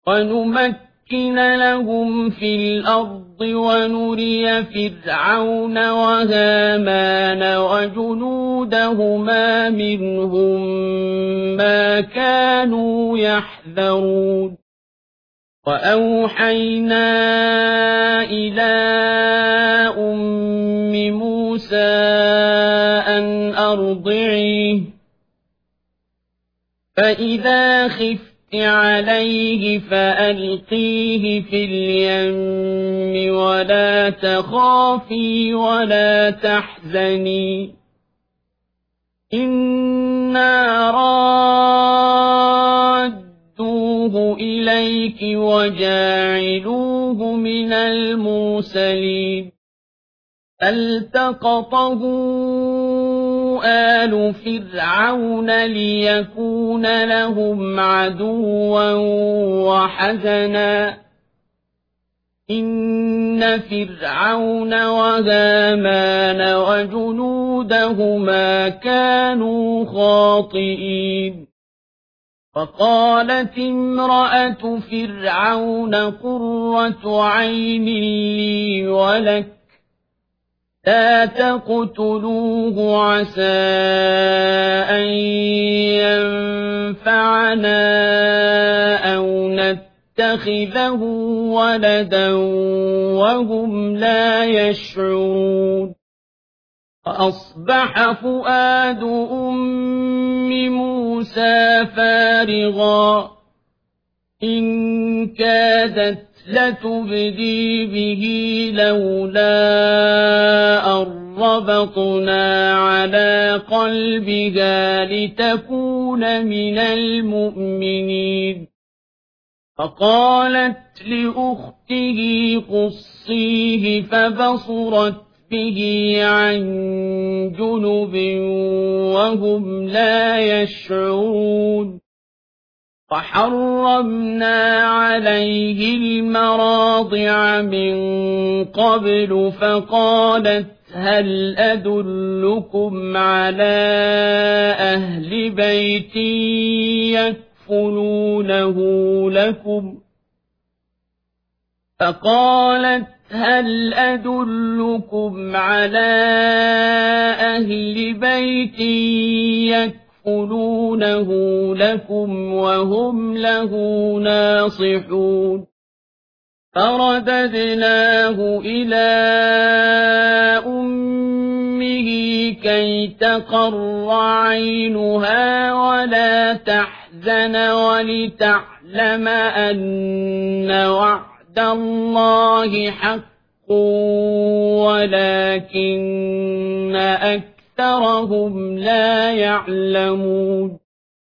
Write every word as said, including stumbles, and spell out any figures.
وَنُمَكِّنَ لَهُمْ فِي الْأَرْضِ وَنُرِيَ فِرْعَوْنَ وَهَامَانَ وَجُنُودَهُمَا مِنْهُم مَّا كَانُوا يَحْذَرُونَ وَأَوْحَيْنَا إِلَىٰ أُمِّ مُوسَىٰ أَنْ أَرْضِعِيهِ فَإِذَا خِفْتِ عَلَيْهِ فَأَلْقِيهِ فِي الْيَمِّ وَلَا تَخَافِي وَلَا تَحْزَنِي إِنَّا رَادُّوهُ إِلَيْكِ وَجَاعِلُوهُ مِنَ الْمُرْسَلِينَ فَالْتَقَطَهُ آلُ فِرْعَوْنَ لِيَكُونَ لَهُمْ عَدُوًّا وَحَزَنًا إِنَّ فِرْعَوْنَ وَهَامَانَ وَجُنُودَهُمَا كَانُوا خَاطِئِينَ وَقَالَتِ امْرَأَتُ فِرْعَوْنَ قُرَّةُ عَيْنٍ لِّي وَلَكَ لَا تَقْتُلُوهُ عَسَىٰ أَن يَنفَعَنَا أَوْ نَتَّخِذَهُ وَلَدًا وَهُمْ لَا يَشْعُرُونَ فَأَصْبَحَ فُؤَادُ أُمِّ مُوسَىٰ فَارِغًا إِن كَادَتْ لَتُبْدِي بِهِ لَوْلَا أَن رَّبَطْنَا عَلَىٰ قَلْبِهَا لِتَكُونَ مِنَ الْمُؤْمِنِينَ فَقَالَتْ لِأُخْتِهِ قُصِّيهِ فَبَصُرَتْ بِهِ عَن جُنُبٍ وَهُمْ لَا يَشْعُرُونَ وَحَرَّمْنَا عَلَيْهِ الْمَرَاضِعَ مِن قَبْلُ فَقَالَتْ هَلْ أَدُلُّكُمْ عَلَىٰ أَهْلِ بَيْتٍ يَكْفُلُونَهُ لَكُمْ فَقَالَتْ هَلْ أَدُلُّكُمْ عَلَىٰ أَهْلِ بَيْتٍ يَكْفُلُونَهُ لَكُمْ وَهُمْ لَهُ نَاصِحُونَ فَرَدَدْنَاهُ إِلَىٰ أُمِّهِ كَيْ تَقَرَّ عَيْنُهَا وَلَا تَحْزَنَ وَلِتَعْلَمَ أَنَّ وَعْدَ اللَّهِ حَقٌّ وَلَٰكِنَّ أَكْثَرَهُمْ لَا يَعْلَمُونَ